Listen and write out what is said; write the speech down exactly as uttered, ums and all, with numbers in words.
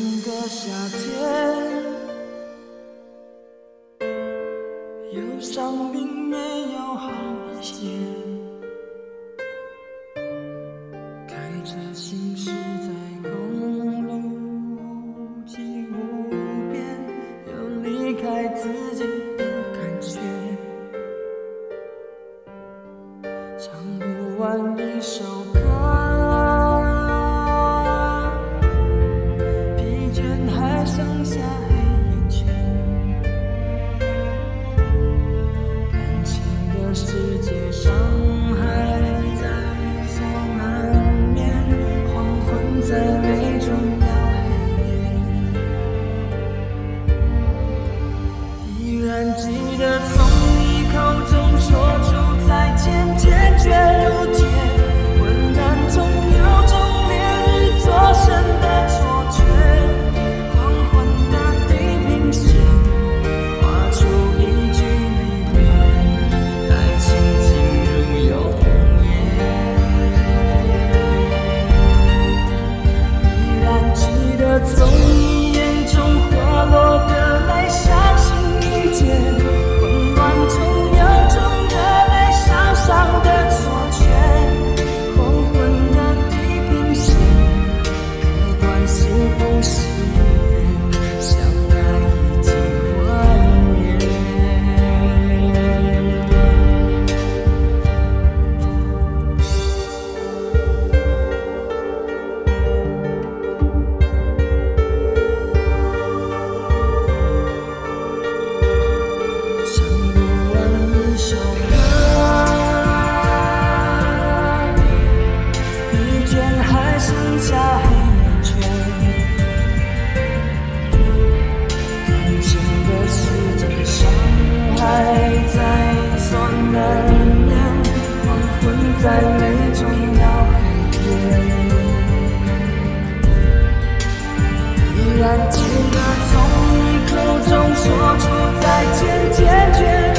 个夏天，忧伤并没有好一些，开着行驶在公路际无边，有离开自己的感觉，唱不完一首歌，疲倦还剩下黑眼圈，感情的世界伤害在所难免，黄昏在眉中要黑夜，依然记得从你口中说出再见，坚决如铁，温暖中有种烈日灼身的错觉，黄昏的地平线画出一句离别，爱情进入永远，依然记得从你眼中滑落的泪，相信遇见，混乱中有种热泪烧伤的错觉，黄昏的地平线割断幸福誓言，相爱已经幻灭。唱不完一首歌，疲倦还剩下黑眼圈，感情的世界伤害在所难免，黄昏在眉中要黑夜，依然记得从你口中说出再见，坚决